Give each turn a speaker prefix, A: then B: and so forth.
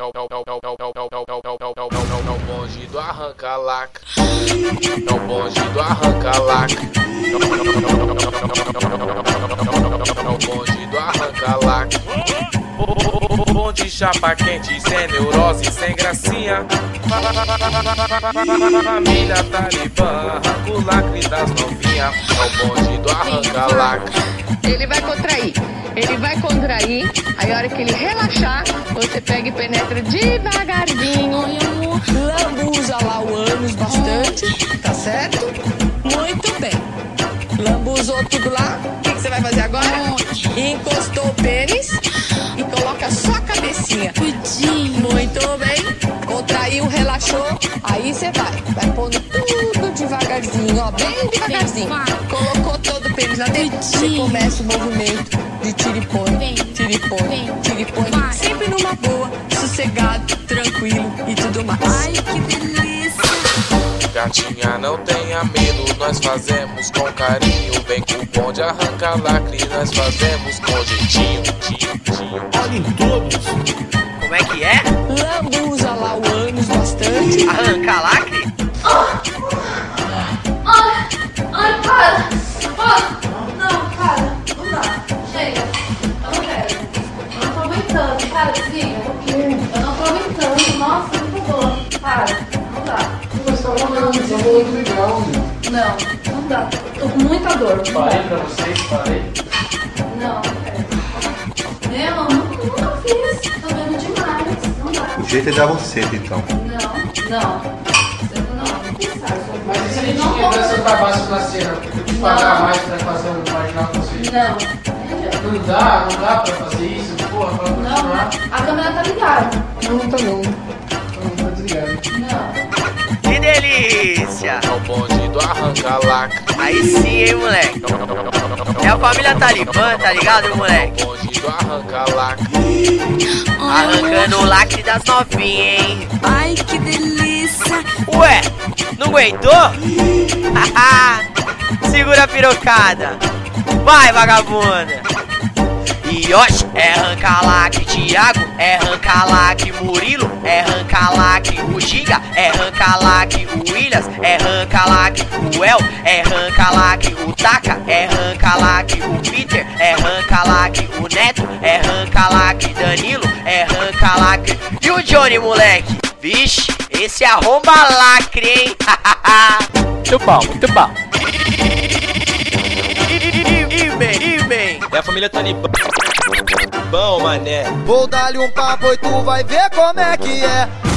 A: o bonde do arranca-laca. É o bonde do arranca-laca. É o bonde do arranca-laca. Bonde chapa quente, sem neurose, sem gracinha. Família Talibã, arranca o lacre das novinhas. É o bonde do arranca-laca.
B: Ele vai contrair, aí a hora que ele relaxar, você pega e penetra devagarzinho. Lambuza lá o ânus bastante, tá certo? Muito bem. Lambuzou tudo lá, o que você vai fazer agora? Encostou o pênis e coloca só a cabecinha. Muito bem. Contraiu, relaxou, aí você vai pondo tudo devagarzinho, ó, bem devagarzinho. Colocou todo o pênis lá dentro, você começa o movimento de tira-e-põe, tira-e-põe, tira-e-põe, sempre numa boa, sossegado, tranquilo e tudo mais. Ai, que delícia!
A: Gatinha, não tenha medo, nós fazemos com carinho. Vem com o bonde, arranca lacre, nós fazemos com jeitinho.
C: Olhem todos!
D: Como é que é?
B: Lambuza lá o ânus bastante.
D: Arrancar lacre?
E: Ai, para! Não, para, não dá. Chega, eu não quero. Eu não tô aguentando, para, desliga. Eu não tô aguentando, nossa, muito boa. Para, não dá.
C: Mas tá uma coisa muito legal, né?
E: Não dá. Tô com muita dor.
C: Parei pra vocês, parei.
E: Não quero. Eu nunca fiz. Tô vendo demais. Não dá.
F: O jeito é dar você, então.
E: Não.
C: Mas e se a gente quebrar seu cabaço na cena? Eu te pagar mais pra fazer um marginal com você? Não dá pra fazer isso? Porra, pra continuar?
E: A câmera tá ligada.
C: Não tá não. Não, tá desligado.
E: Não.
D: Que delícia!
A: É o bonde do arranca-laca.
D: Aí sim, hein, moleque? É a família Talibã, tá ligado, moleque?
A: É o bonde do arranca-laca.
D: Arrancando o lacre das novinhas, hein?
G: Ai, que delícia!
D: Ué, não aguentou? Segura a pirocada. Vai, vagabunda. E oxe, é arranca-lacre Thiago, é arranca-lacre Murilo, é arranca-lacre o Giga, é arranca-lacre o Williams, é arranca-lacre o El, é arranca-lacre o Taka, é arranca-lacre o Peter, é arranca-lacre o Neto, é arranca-lacre Danilo, é arranca-lacre e o Johnny, moleque. Vixe, esse arromba lacre, hein?
A: Muito bom, muito bom. É a família Talibã. Bom, mané.
H: Vou dar-lhe um papo e tu vai ver como é que é.